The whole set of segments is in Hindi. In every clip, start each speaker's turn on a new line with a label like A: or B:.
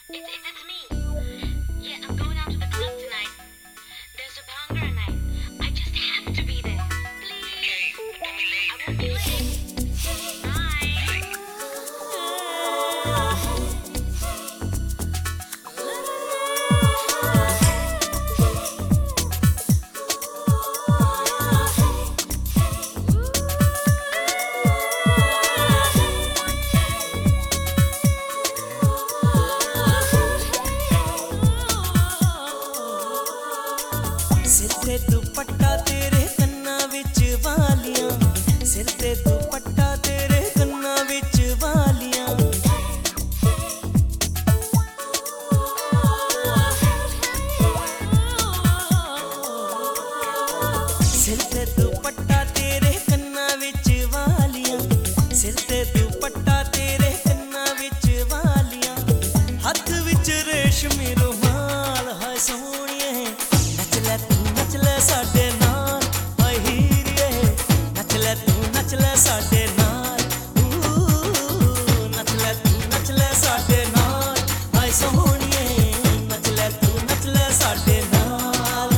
A: It's me. Yeah, I'm going out to the club tonight. There's a bhangra night. I just have to be there. Please.
B: Okay, don't be late.
A: I won't be late. Bye.
C: सिर ते दुपट्टा तेरे कन्ना विच वालियां, सिर ते दुपट्टा तेरे कन्ना विच वालियां। सिर ते दुपट्टा तेरे कन्ना विच वालियां, सिर ते दुपट्टा तेरे कन्ना विच वालियां। हत्थ विच रेशमी रुमाल हाय सोहणिए, नच ले साडे नाल हाय हीरिए, नच ले तू नच ले साडे नाल, नच ले साडे नाल हाय सोहणिए, नच ले साडे नाल।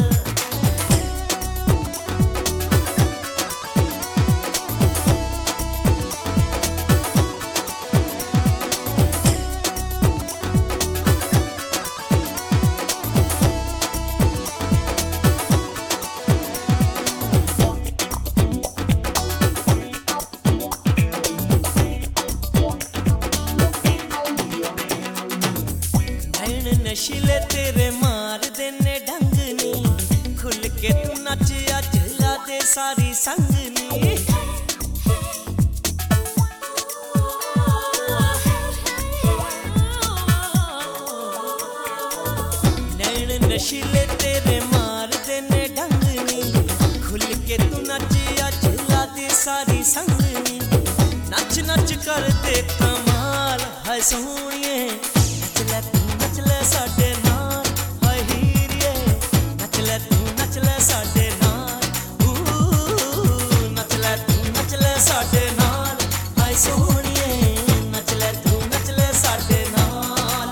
C: नशीले तेरे मार देने ढंग नी, खुल के तू नच अज ला दे सारी संग नी। नैन नशीले तेरे मार देने ढंग नी, खुल के तू नच अज ला दे सारी संग नी। नच नच कर दे कमाल हाय सोहणिए, नच ले साडे नाल हाय हीरिए, नच ले साडे नाल, नच ले साडे नाल हाय सोहणिए, नच ले साडे नाल।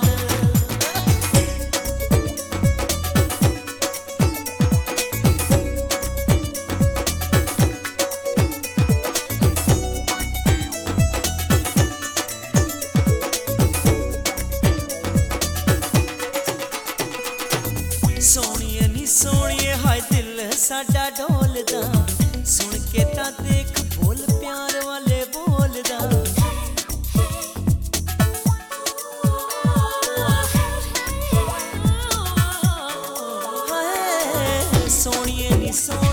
C: सोहणिए नी सोहणिए हाय दिल साडा डोलदा, सुन के तां देख बोल प्यार वाले बोलदा। हाय सोहणिए नी सोहणिए